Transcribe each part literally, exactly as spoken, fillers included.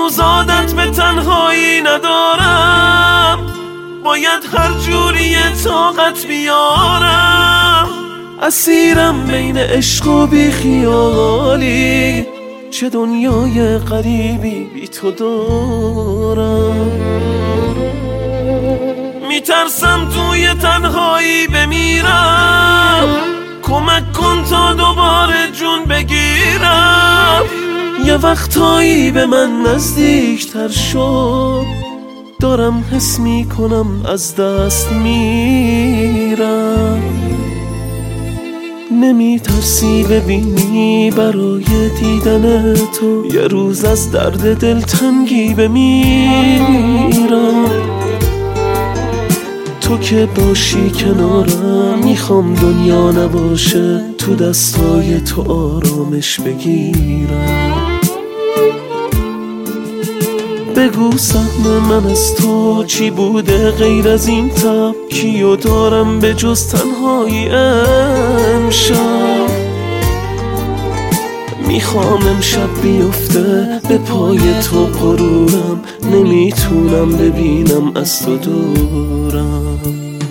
هنوز عادت به تنهایی ندارم، باید هر جوری طاقت بیارم. اسیرم بین عشق و بی خیالی، چه دنیای غریبی بی تو دارم. میترسم توی تنهایی بمیرم، کمک کن تا دوباره جون بگیرم. یه وقتایی به من نزدیکتر شد، دارم حس میکنم از دست میرم. نمیترسی ببینی برای دیدن تو یه روز از درد دلتنگی بمیرم. تو که باشی کنارم، میخوام دنیا نباشه، تو دستای تو آرامش بگیرم. بگو سهم من از تو چی بوده غیر از این تب، کیو دارم به جز تنهایی امشب. میخوام امشب بیفته به پای تو غرورم، نمیتونم ببینم از تو دورم.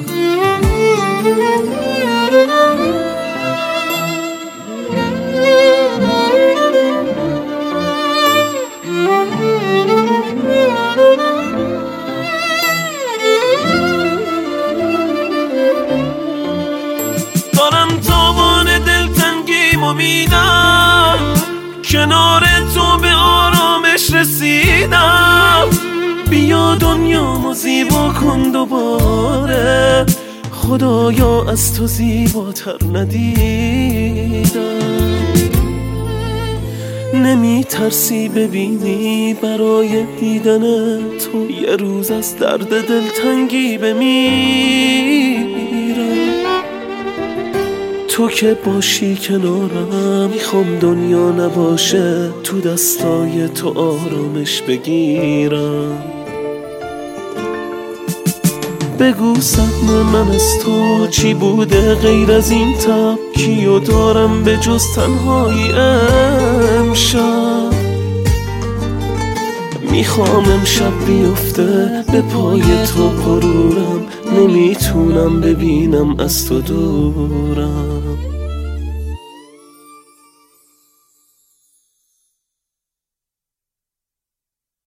دارم تاوان دلتنگیمو میدم، کنار تو به آرامش رسیدم. بیا دنیامو زیبا کن دوباره، خدایا از تو زیباتر ندیدم. نمی ترسی ببینی برای دیدن تو یه روز از درد دلتنگی بمیرم. تو که باشی کنارم، میخوام دنیا نباشه، تو دستای تو آرامش بگیرم. بگو سهم من از تو چی بوده غیر از این تب، کیو دارم به جز تنهایی امشب. میخوام امشب بیفته به پای تو غرورم، نمیتونم ببینم از تو دورم.